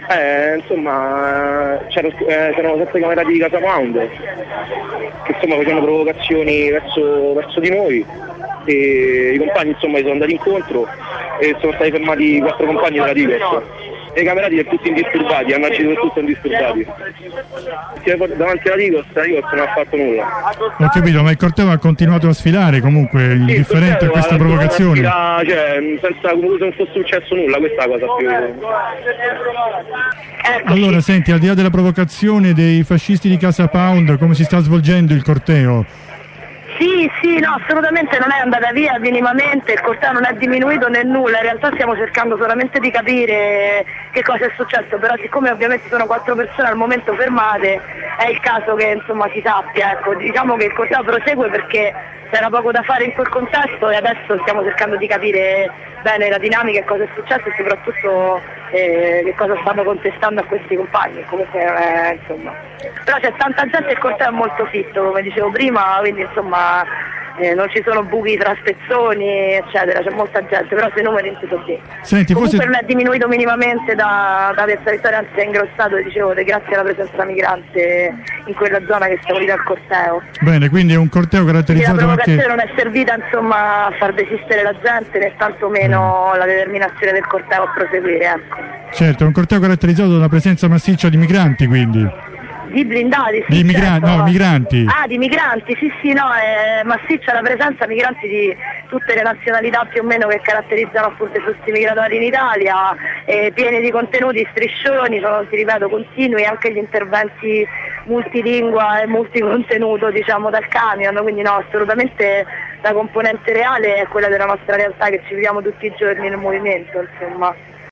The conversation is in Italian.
Insomma, c'erano 7 camerati di Casa Pound che insomma facevano provocazioni verso di noi e i compagni insomma gli sono andati incontro e sono stati fermati 4 compagni della Tigres. E i camerati sono tutti indisturbati, hanno agito per tutto indisturbati. Davanti alla Tigres non ha fatto nulla. Ho capito, ma il corteo ha continuato a sfilare comunque, indifferente a questa provocazione? Senza come se non fosse successo nulla, questa è la cosa più... Allora, senti, al di là della provocazione dei fascisti di Casa Pound, come si sta svolgendo il corteo? Sì, no, assolutamente non è andata via minimamente, il corteo non è diminuito né nulla, in realtà stiamo cercando solamente di capire che cosa è successo, però siccome ovviamente sono 4 persone al momento fermate, è il caso che insomma si sappia, ecco, diciamo che il corteo prosegue perché c'era poco da fare in quel contesto e adesso stiamo cercando di capire bene la dinamica e cosa è successo e soprattutto che cosa stanno contestando a questi compagni, comunque insomma. Però c'è tanta gente e il corteo è molto fitto, come dicevo prima, quindi insomma non ci sono buchi tra spezzoni eccetera, c'è molta gente, però sui numeri non si so dire. Senti, comunque non è diminuito minimamente da Piazza Vittoria, anzi è ingrossato, dicevo, grazie alla presenza migrante in quella zona che siamo lì al corteo. Bene, quindi è un corteo caratterizzato la anche... provocazione non è servita insomma a far desistere la gente né tantomeno la determinazione del corteo a proseguire, ecco. Certo, è un corteo caratterizzato da una presenza massiccia di migranti, quindi. Di blindati, sì, di migranti, certo. No, migranti. Ah, di migranti, sì, no, è massiccia la presenza, migranti di tutte le nazionalità più o meno che caratterizzano appunto i flussi migratori in Italia, pieni di contenuti, striscioni, sono, ti ripeto, continui anche gli interventi multilingua e multicontenuto, diciamo, dal camion, quindi no, assolutamente la componente reale è quella della nostra realtà che ci viviamo tutti i giorni nel movimento, insomma.